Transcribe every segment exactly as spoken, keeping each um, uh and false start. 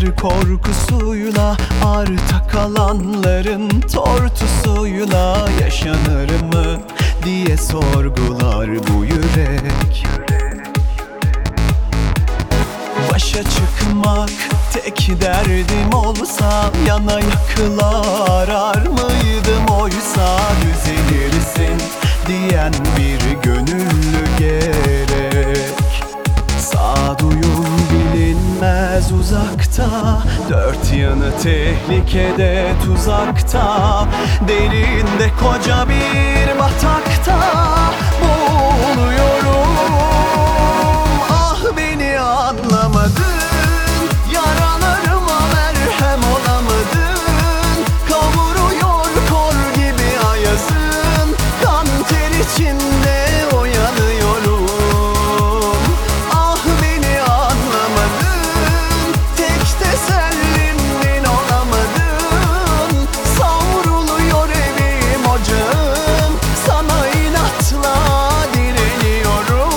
korkusuyla, arta kalanların tortusuyla yaşanır mı diye sorgular bu yürek. Başa çıkmak tek derdim olsa, yana yakıla arar mıydım oysa, düzelirsin diyen bir gönüllü gerek. Sağduyum bilinmez uzakta, dört yanı tehlikede tuzakta, derinde koca bir batakta boğuluyorum. Ah beni anlamadın, yaralarıma merhem olamadın, kavuruyor kor gibi ayazın, kan ter içinde uyanıyorum. Ah beni anlamadın, tek tesellimdin olamadın, savruluyor evim ocağım, sana inatla direniyorum.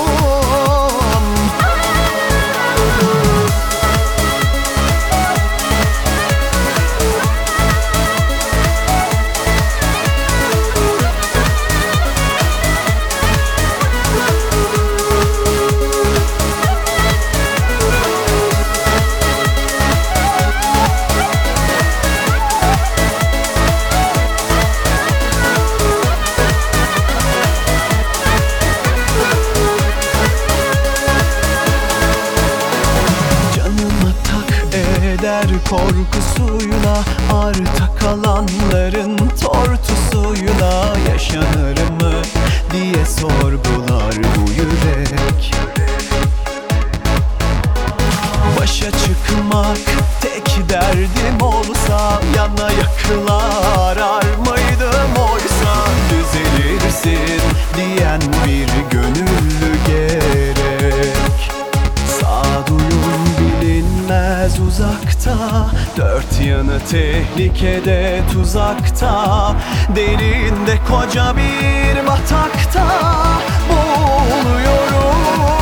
Eder korkusuyla, arta kalanların tortusuyla yaşanır mı diye sorgular bu yürek. Başa çıkmak tek derdim olsa, yana yakıla arar mıydım oysa, düzelirsin diyen bir gönüllü gerek. Sağduyum bilinmez uzakta, dört yanı tehlikede tuzakta, derinde koca bir batakta boğuluyorum.